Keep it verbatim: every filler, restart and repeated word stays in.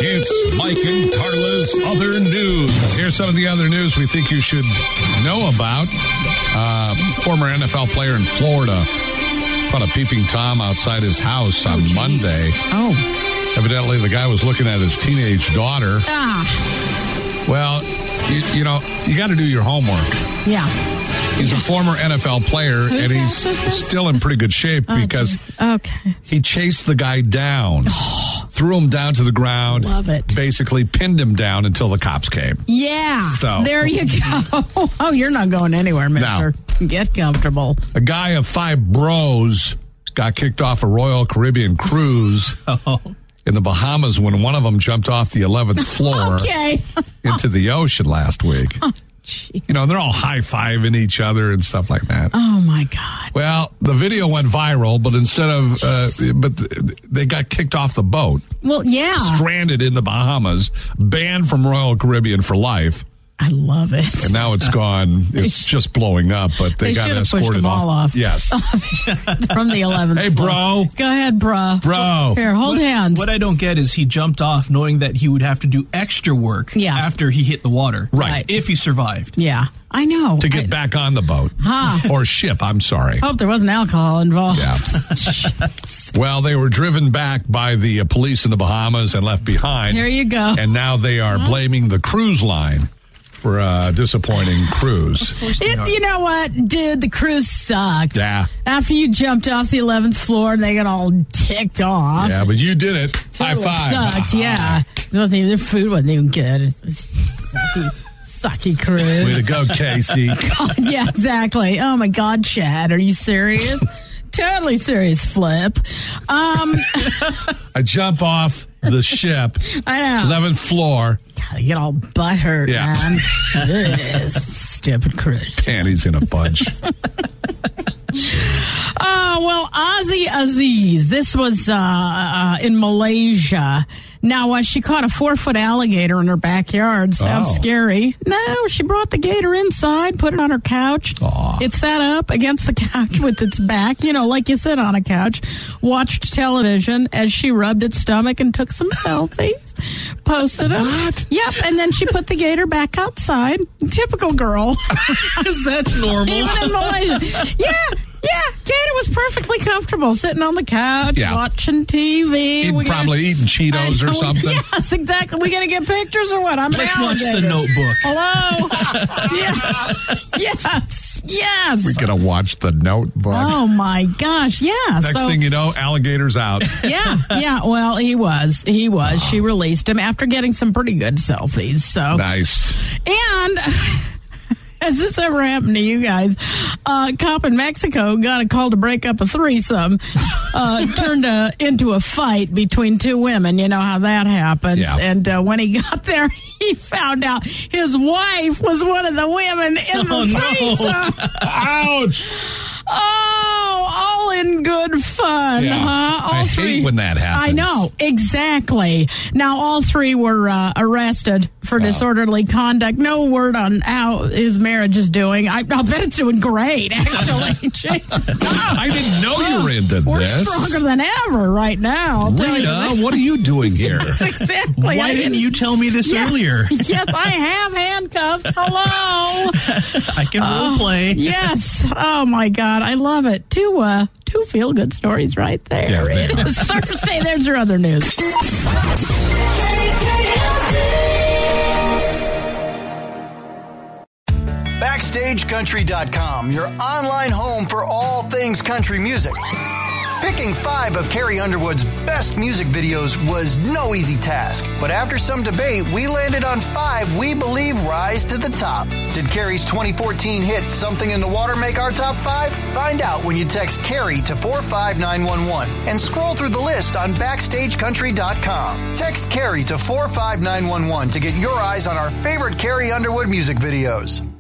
It's Mike and Carla's Other News. Here's some of the other news we think you should know about. Uh, former N F L player in Florida caught a peeping Tom outside his house on oh, Monday. Oh. Evidently, the guy was looking at his teenage daughter. Ah. Well, you, you know, you got to do your homework. Yeah. He's a former N F L player, Who's and he's still in pretty good shape oh, because geez. okay. he chased the guy down, threw him down to the ground, Love it. basically pinned him down until the cops came. Yeah. So. There you go. Oh, you're not going anywhere, mister. No. Get comfortable. A guy of five bros got kicked off a Royal Caribbean cruise oh. in the Bahamas when one of them jumped off the eleventh floor okay. into the ocean last week. Oh, you know, they're all high-fiving each other and stuff like that. Oh, my God. Well, the video went viral, but instead of, uh, but they got kicked off the boat. Well, yeah. Stranded in the Bahamas, banned from Royal Caribbean for life. I love it. And now it's gone. It's sh- just blowing up, but they, they got escorted pushed them off. all off. Yes. From the eleventh Hey, floor. bro. Go ahead, bro. Bro. Here, hold what, hands. What I don't get is he jumped off knowing that he would have to do extra work yeah. after he hit the water. Right. If he survived. Yeah. I know. To get I, back on the boat. Huh. Or ship, I'm sorry. Hope there wasn't alcohol involved. Yeah. Well, they were driven back by the uh, police in the Bahamas and left behind. Here you go. And now they are huh? blaming the cruise line for a disappointing cruise. It, you know what, dude? The cruise sucked. Yeah. After you jumped off the eleventh floor and they got all ticked off. Yeah, but you did it. Totally High five. Sucked, yeah. Their food wasn't even good. It was sucky, sucky cruise. Way to go, Casey. God, yeah, exactly. Oh my God, Chad, are you serious? Totally serious, Flip. Um, I jump off the ship. I know. eleventh floor. God, I get all butthurt, yeah. man. Ugh, stupid cruise. Panties in a bunch. Oh, well, Ozzy Aziz. This was uh, uh, in Malaysia. Now, uh, she caught a four-foot alligator in her backyard. Sounds oh. scary. No, she brought the gator inside, put it on her couch. Aww. It sat up against the couch with its back, you know, like you sit on a couch, watched television as she rubbed its stomach and took some selfies, posted them. What? Yep, and then she put the gator back outside. Typical girl. Because that's normal. Even in Malaysia. Yeah. Yeah, Gator was perfectly comfortable sitting on the couch, yeah. watching T V. He'd we probably gonna, eating Cheetos or something. Yes, exactly. We gonna get pictures or what? I'm Let's watch alligator. The Notebook. Hello. Yeah. Yes. Yes. We're gonna watch The Notebook. Oh my gosh. Yeah. Next so, thing you know, alligator's out. Yeah. Yeah. Well, he was. He was. Oh. She released him after getting some pretty good selfies. So nice. And. Has this ever happened to you guys? Uh, a cop in Mexico got a call to break up a threesome. Uh, turned uh, into a fight between two women. You know how that happens. Yeah. And uh, when he got there, he found out his wife was one of the women in oh, the threesome. No. Ouch. Oh, all in good fun, yeah. huh? All I three, hate when that happens. I know, exactly. Now, all three were uh, arrested for wow. disorderly conduct. No word on how his marriage is doing. I, I'll bet it's doing great, actually. I didn't know you were into we're this. We're stronger than ever right now. Rita, what are you doing here? Exactly. Why I didn't you tell me this yeah. earlier? Yes, I have handcuffs. Hello. I can uh, role play. Yes. Oh, my God. I love it. Two, uh, two feel-good stories right there. Yeah, it is Thursday. There's your other news. Backstage Country dot com, your online home for all things country music. Picking five of Carrie Underwood's best music videos was no easy task, but after some debate, we landed on five we believe rise to the top. Did Carrie's twenty fourteen hit Something in the Water make our top five? Find out when you text Carrie to four five nine one one and scroll through the list on Backstage Country dot com. Text Carrie to four five nine one one to get your eyes on our favorite Carrie Underwood music videos.